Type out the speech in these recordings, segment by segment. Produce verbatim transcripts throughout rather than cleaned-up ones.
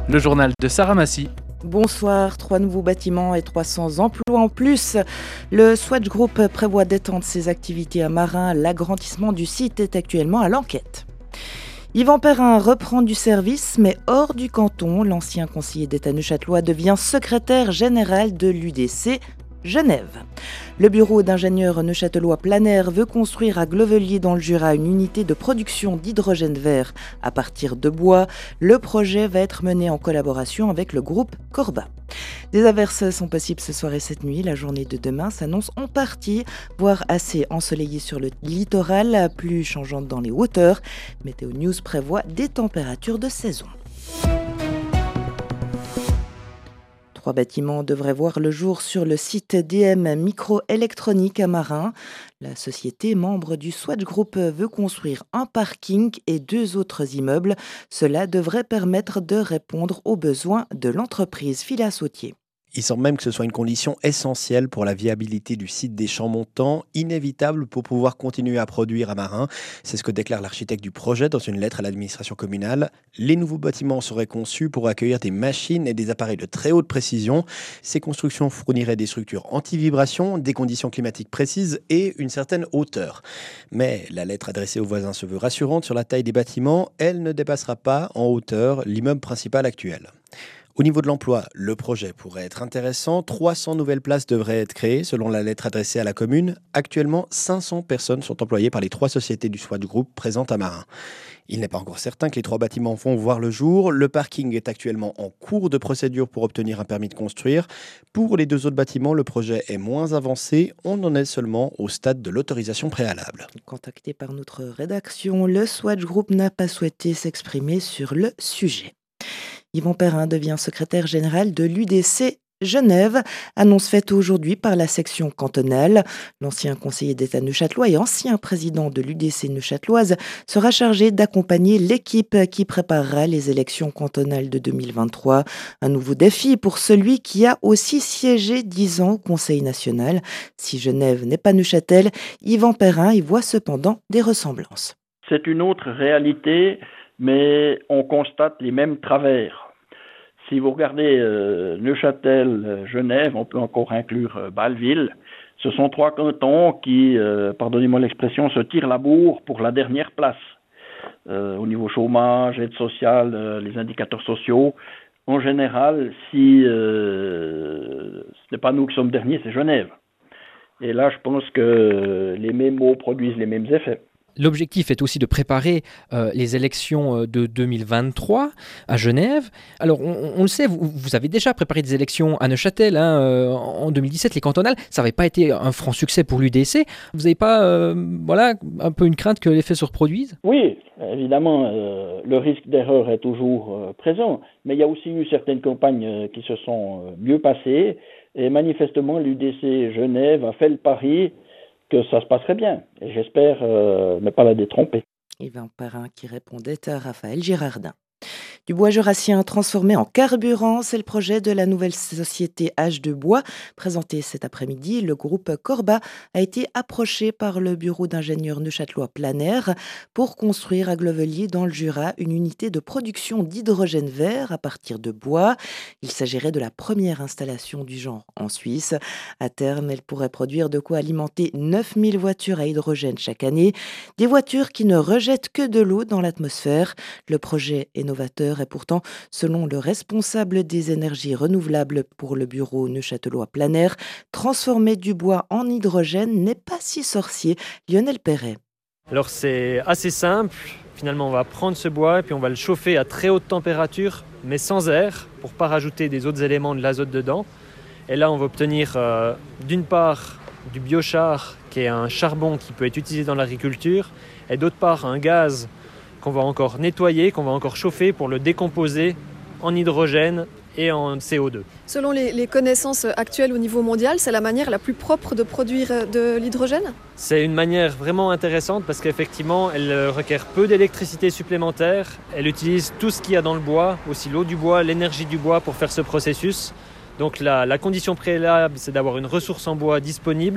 Le journal de Sarah Massy. Bonsoir, trois nouveaux bâtiments et trois cents emplois en plus. Le Swatch Group prévoit d'étendre ses activités à Marin. L'agrandissement du site est actuellement à l'enquête. Yvan Perrin reprend du service, mais hors du canton. L'ancien conseiller d'État neuchâtelois devient secrétaire général de l'U D C Genève. Le bureau d'ingénieurs neuchâtelois Planer veut construire à Glovelier dans le Jura une unité de production d'hydrogène vert à partir de bois. Le projet va être mené en collaboration avec le groupe Corba. Des averses sont possibles ce soir et cette nuit. La journée de demain s'annonce en partie, voire assez ensoleillée sur le littoral, plus changeante dans les hauteurs. Météo News prévoit des températures de saison. Trois bâtiments devraient voir le jour sur le site D M Microélectronique à Marin. La société membre du Swatch Group veut construire un parking et deux autres immeubles. Cela devrait permettre de répondre aux besoins de l'entreprise. Phila Sautier. Il semble même que ce soit une condition essentielle pour la viabilité du site des Champs Montants, inévitable pour pouvoir continuer à produire à Marin. C'est ce que déclare l'architecte du projet dans une lettre à l'administration communale. Les nouveaux bâtiments seraient conçus pour accueillir des machines et des appareils de très haute précision. Ces constructions fourniraient des structures anti-vibration, des conditions climatiques précises et une certaine hauteur. Mais la lettre adressée aux voisins se veut rassurante sur la taille des bâtiments. Elle ne dépassera pas en hauteur l'immeuble principal actuel. Au niveau de l'emploi, le projet pourrait être intéressant. trois cents nouvelles places devraient être créées selon la lettre adressée à la commune. Actuellement, cinq cents personnes sont employées par les trois sociétés du Swatch Group présentes à Marin. Il n'est pas encore certain que les trois bâtiments vont voir le jour. Le parking est actuellement en cours de procédure pour obtenir un permis de construire. Pour les deux autres bâtiments, le projet est moins avancé. On en est seulement au stade de l'autorisation préalable. Contacté par notre rédaction, le Swatch Group n'a pas souhaité s'exprimer sur le sujet. Yvan Perrin devient secrétaire général de l'U D C Genève, annonce faite aujourd'hui par la section cantonale. L'ancien conseiller d'État neuchâtelois et ancien président de l'U D C neuchâteloise sera chargé d'accompagner l'équipe qui préparera les élections cantonales de deux mille vingt-trois. Un nouveau défi pour celui qui a aussi siégé dix ans au Conseil national. Si Genève n'est pas Neuchâtel, Yvan Perrin y voit cependant des ressemblances. C'est une autre réalité, mais on constate les mêmes travers. Si vous regardez euh, Neuchâtel, euh, Genève, on peut encore inclure euh, Bâle-Ville. Ce sont trois cantons qui, euh, pardonnez-moi l'expression, se tirent la bourre pour la dernière place. Euh, au niveau chômage, aide sociale, euh, les indicateurs sociaux. En général, si euh, ce n'est pas nous qui sommes derniers, c'est Genève. Et là, je pense que les mêmes mots produisent les mêmes effets. L'objectif est aussi de préparer euh, les élections de deux mille vingt-trois à Genève. Alors, on, on le sait, vous, vous avez déjà préparé des élections à Neuchâtel hein, euh, en deux mille dix-sept, les cantonales. Ça n'avait pas été un franc succès pour l'U D C. Vous n'avez pas euh, voilà, un peu une crainte que l'effet se reproduise ? Oui, évidemment, euh, le risque d'erreur est toujours euh, présent. Mais il y a aussi eu certaines campagnes euh, qui se sont euh, mieux passées. Et manifestement, l'U D C Genève a fait le pari que ça se passerait bien. Et j'espère euh, ne pas la détromper. Yvan Perrin qui répondait à Raphaël Girardin. Du bois jurassien transformé en carburant, c'est le projet de la nouvelle société H deux Bois. Présenté cet après-midi, le groupe Corba a été approché par le bureau d'ingénieurs neuchâtelois Planer pour construire à Glovelier dans le Jura une unité de production d'hydrogène vert à partir de bois. Il s'agirait de la première installation du genre en Suisse. À terme, elle pourrait produire de quoi alimenter neuf mille voitures à hydrogène chaque année. Des voitures qui ne rejettent que de l'eau dans l'atmosphère. Le projet est novateur et pourtant, selon le responsable des énergies renouvelables pour le bureau neuchâtelois Planer, transformer du bois en hydrogène n'est pas si sorcier. Lionel Perret. Alors c'est assez simple. Finalement, on va prendre ce bois et puis on va le chauffer à très haute température, mais sans air, pour ne pas rajouter des autres éléments de l'azote dedans. Et là, on va obtenir euh, d'une part du biochar, qui est un charbon qui peut être utilisé dans l'agriculture, et d'autre part un gaz qu'on va encore nettoyer, qu'on va encore chauffer pour le décomposer en hydrogène et en C O deux. Selon les, les connaissances actuelles au niveau mondial, c'est la manière la plus propre de produire de l'hydrogène ? C'est une manière vraiment intéressante parce qu'effectivement, elle requiert peu d'électricité supplémentaire. Elle utilise tout ce qu'il y a dans le bois, aussi l'eau du bois, l'énergie du bois pour faire ce processus. Donc la, la condition préalable, c'est d'avoir une ressource en bois disponible.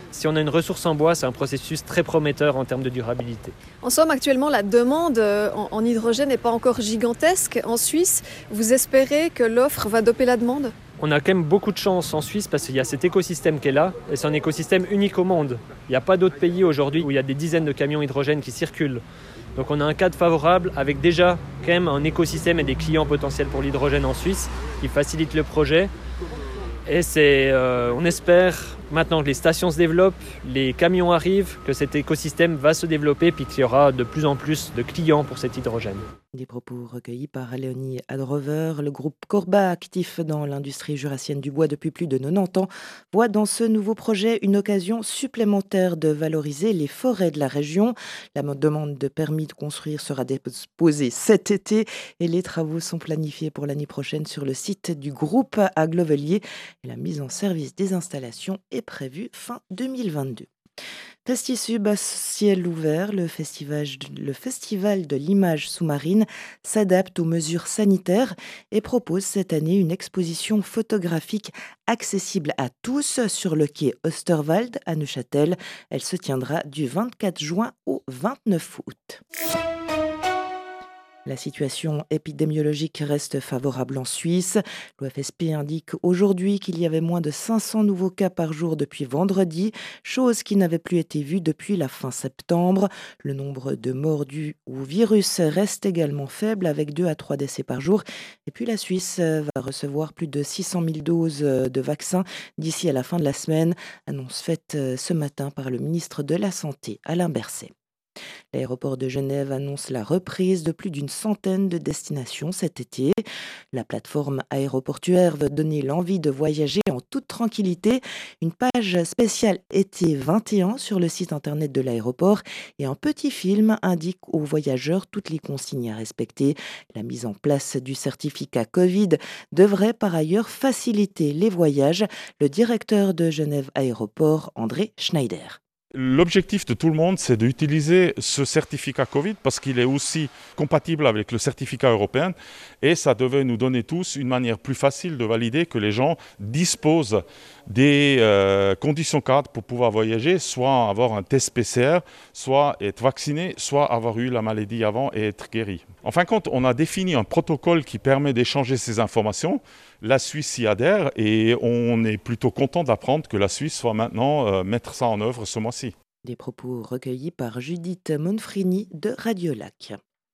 Si on a une ressource en bois, c'est un processus très prometteur en termes de durabilité. En somme, actuellement, la demande euh, en, en hydrogène n'est pas encore gigantesque. En Suisse, vous espérez que l'offre va doper la demande ? On a quand même beaucoup de chance en Suisse parce qu'il y a cet écosystème qui est là et c'est un écosystème unique au monde. Il n'y a pas d'autres pays aujourd'hui où il y a des dizaines de camions hydrogène qui circulent. Donc on a un cadre favorable avec déjà quand même un écosystème et des clients potentiels pour l'hydrogène en Suisse qui facilitent le projet. Et c'est, euh, on espère maintenant que les stations se développent, les camions arrivent, que cet écosystème va se développer puis qu'il y aura de plus en plus de clients pour cet hydrogène. Des propos recueillis par Léonie Adrover. Le groupe Corba, actif dans l'industrie jurassienne du bois depuis plus de quatre-vingt-dix ans, voit dans ce nouveau projet une occasion supplémentaire de valoriser les forêts de la région. La demande de permis de construire sera déposée cet été et les travaux sont planifiés pour l'année prochaine sur le site du groupe à Glovelier. Et la mise en service des installations est prévue fin deux mille vingt-deux. Testisub à ciel ouvert, le festival, le festival de l'image sous-marine s'adapte aux mesures sanitaires et propose cette année une exposition photographique accessible à tous sur le quai Osterwald à Neuchâtel. Elle se tiendra du vingt-quatre juin au vingt-neuf août. La situation épidémiologique reste favorable en Suisse. L'O F S P indique aujourd'hui qu'il y avait moins de cinq cents nouveaux cas par jour depuis vendredi, chose qui n'avait plus été vue depuis la fin septembre. Le nombre de morts dus au virus reste également faible avec deux à trois décès par jour. Et puis la Suisse va recevoir plus de six cent mille doses de vaccins d'ici à la fin de la semaine, annonce faite ce matin par le ministre de la Santé, Alain Berset. L'aéroport de Genève annonce la reprise de plus d'une centaine de destinations cet été. La plateforme aéroportuaire veut donner l'envie de voyager en toute tranquillité. Une page spéciale été vingt et un sur le site internet de l'aéroport et un petit film indique aux voyageurs toutes les consignes à respecter. La mise en place du certificat Covid devrait par ailleurs faciliter les voyages. Le directeur de Genève Aéroport, André Schneider. L'objectif de tout le monde, c'est d'utiliser ce certificat Covid parce qu'il est aussi compatible avec le certificat européen et ça devait nous donner tous une manière plus facile de valider que les gens disposent des euh, conditions cadres pour pouvoir voyager, soit avoir un test P C R, soit être vacciné, soit avoir eu la maladie avant et être guéri. En fin de compte, on a défini un protocole qui permet d'échanger ces informations. La Suisse y adhère et on est plutôt content d'apprendre que la Suisse va maintenant euh, mettre ça en œuvre ce mois-ci. Des propos recueillis par Judith Monfrini de Radiolac.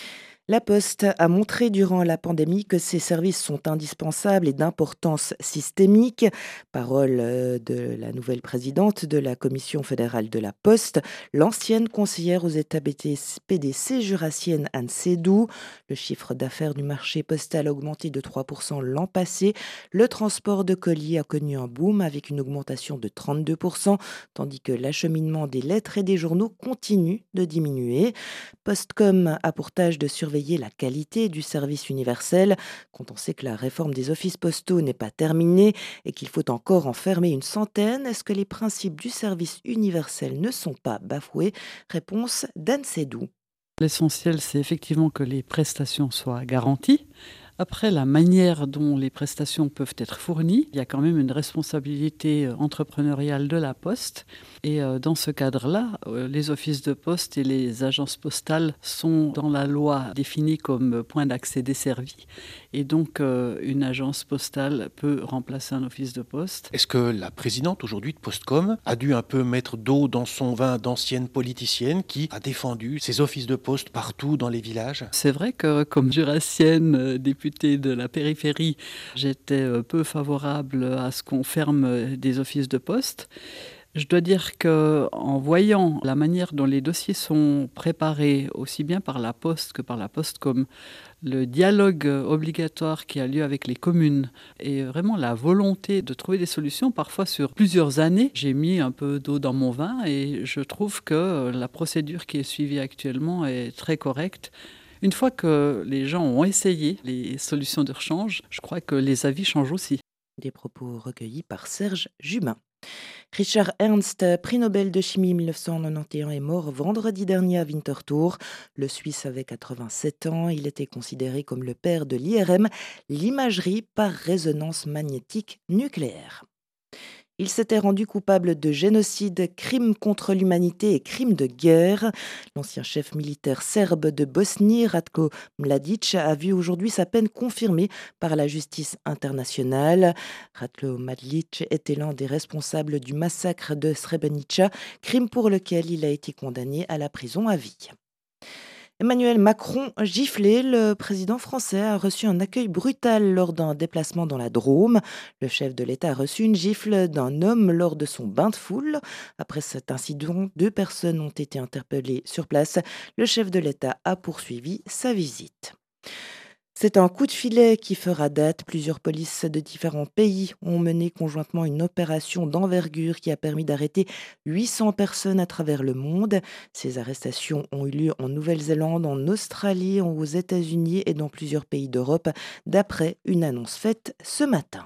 La Poste a montré durant la pandémie que ses services sont indispensables et d'importance systémique. Parole de la nouvelle présidente de la Commission fédérale de la Poste, l'ancienne conseillère aux États P D C jurassienne Anne Sédou. Le chiffre d'affaires du marché postal a augmenté de trois pour cent l'an passé. Le transport de colis a connu un boom avec une augmentation de trente-deux pour cent, tandis que l'acheminement des lettres et des journaux continue de diminuer. Postcom a pour tâche de surveiller la qualité du service universel. Quand on sait que la réforme des offices postaux n'est pas terminée et qu'il faut encore en fermer une centaine, est-ce que les principes du service universel ne sont pas bafoués ? Réponse d'Anne Sédou. L'essentiel, c'est effectivement que les prestations soient garanties. Après, la manière dont les prestations peuvent être fournies, il y a quand même une responsabilité entrepreneuriale de la Poste. Et dans ce cadre-là, les offices de poste et les agences postales sont dans la loi définis comme point d'accès desservi. Et donc, une agence postale peut remplacer un office de poste. Est-ce que la présidente aujourd'hui de Postcom a dû un peu mettre d'eau dans son vin d'ancienne politicienne qui a défendu ses offices de poste partout dans les villages ? C'est vrai que comme jurassienne députée de la périphérie, j'étais peu favorable à ce qu'on ferme des offices de poste. Je dois dire qu'en voyant la manière dont les dossiers sont préparés, aussi bien par la Poste que par la Postcom, le dialogue obligatoire qui a lieu avec les communes et vraiment la volonté de trouver des solutions, parfois sur plusieurs années, j'ai mis un peu d'eau dans mon vin et je trouve que la procédure qui est suivie actuellement est très correcte. Une fois que les gens ont essayé les solutions de rechange, je crois que les avis changent aussi. Des propos recueillis par Serge Jubin. Richard Ernst, prix Nobel de chimie mille neuf cent quatre-vingt-onze, est mort vendredi dernier à Winterthur. Le Suisse avait quatre-vingt-sept ans. Il était considéré comme le père de l'I R M, l'imagerie par résonance magnétique nucléaire. Il s'était rendu coupable de génocide, crime contre l'humanité et crime de guerre. L'ancien chef militaire serbe de Bosnie, Ratko Mladic, a vu aujourd'hui sa peine confirmée par la justice internationale. Ratko Mladic était l'un des responsables du massacre de Srebrenica, crime pour lequel il a été condamné à la prison à vie. Emmanuel Macron giflé, le président français a reçu un accueil brutal lors d'un déplacement dans la Drôme. Le chef de l'État a reçu une gifle d'un homme lors de son bain de foule. Après cet incident, deux personnes ont été interpellées sur place. Le chef de l'État a poursuivi sa visite. C'est un coup de filet qui fera date. Plusieurs polices de différents pays ont mené conjointement une opération d'envergure qui a permis d'arrêter huit cents personnes à travers le monde. Ces arrestations ont eu lieu en Nouvelle-Zélande, en Australie, aux États-Unis et dans plusieurs pays d'Europe, d'après une annonce faite ce matin.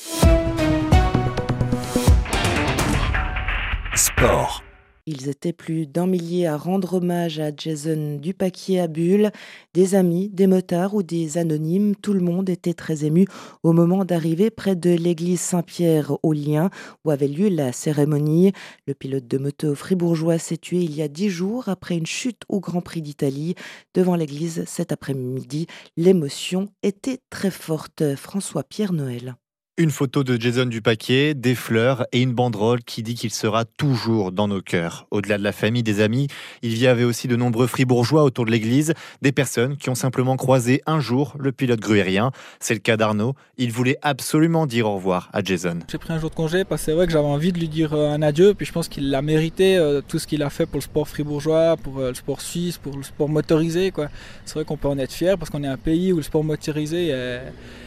Sport. Ils étaient plus d'un millier à rendre hommage à Jason Dupaquier à Bulle. Des amis, des motards ou des anonymes, tout le monde était très ému au moment d'arriver près de l'église Saint-Pierre au Lien où avait lieu la cérémonie. Le pilote de moto fribourgeois s'est tué il y a dix jours après une chute au Grand Prix d'Italie. Devant l'église cet après-midi, l'émotion était très forte. François-Pierre Noël. Une photo de Jason Dupaquier, des fleurs et une banderole qui dit qu'il sera toujours dans nos cœurs. Au-delà de la famille, des amis, il y avait aussi de nombreux fribourgeois autour de l'église, des personnes qui ont simplement croisé un jour le pilote gruérien. C'est le cas d'Arnaud. Il voulait absolument dire au revoir à Jason. J'ai pris un jour de congé parce que c'est vrai que j'avais envie de lui dire un adieu. Puis je pense qu'il l'a mérité, euh, tout ce qu'il a fait pour le sport fribourgeois, pour euh, le sport suisse, pour le sport motorisé, quoi. C'est vrai qu'on peut en être fier parce qu'on est un pays où le sport motorisé est...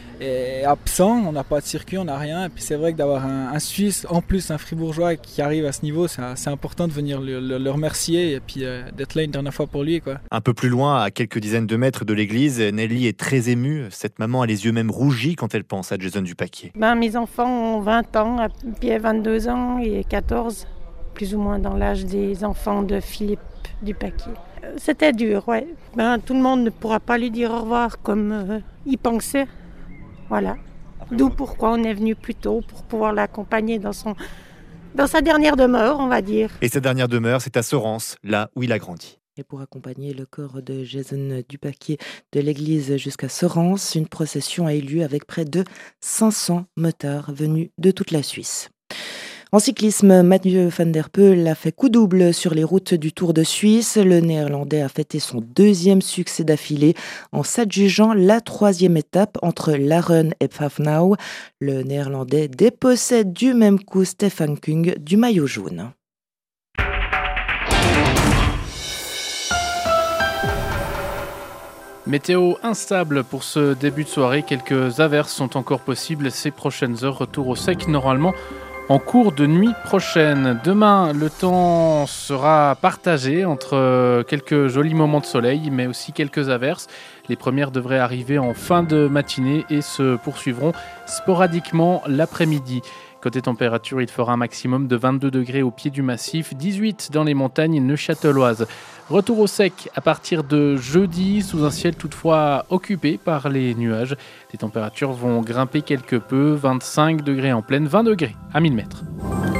est absent, on n'a pas de circuit, on n'a rien. Et puis c'est vrai que d'avoir un, un Suisse, en plus un Fribourgeois qui arrive à ce niveau, c'est, c'est important de venir le, le, le remercier et puis euh, d'être là une dernière fois pour lui, quoi. Un peu plus loin, à quelques dizaines de mètres de l'église, Nelly est très émue. Cette maman a les yeux même rougis quand elle pense à Jason Dupaquier. Ben, mes enfants ont vingt ans, puis vingt-deux ans et quatorze, plus ou moins dans l'âge des enfants de Philippe Dupaquier. C'était dur, ouais. Ben, tout le monde ne pourra pas lui dire au revoir comme euh, il pensait. Voilà. D'où pourquoi on est venu plus tôt, pour pouvoir l'accompagner dans, son, dans sa dernière demeure, on va dire. Et sa dernière demeure, c'est à Sorens, là où il a grandi. Et pour accompagner le corps de Jason Dupaquier de l'église jusqu'à Sorens, une procession a eu lieu avec près de cinq cents motards venus de toute la Suisse. En cyclisme, Mathieu van der Poel a fait coup double sur les routes du Tour de Suisse. Le Néerlandais a fêté son deuxième succès d'affilée en s'adjugeant la troisième étape entre Laren et Pfaffenau. Le Néerlandais dépossède du même coup Stefan Kung du maillot jaune. Météo instable pour ce début de soirée. Quelques averses sont encore possibles ces prochaines heures. Retour au sec normalement en cours de nuit prochaine. Demain, le temps sera partagé entre quelques jolis moments de soleil, mais aussi quelques averses. Les premières devraient arriver en fin de matinée et se poursuivront sporadiquement l'après-midi. Côté température, il fera un maximum de vingt-deux degrés au pied du massif, dix-huit dans les montagnes neuchâteloises. Retour au sec à partir de jeudi, sous un ciel toutefois occupé par les nuages. Les températures vont grimper quelque peu, vingt-cinq degrés en plaine, vingt degrés à mille mètres.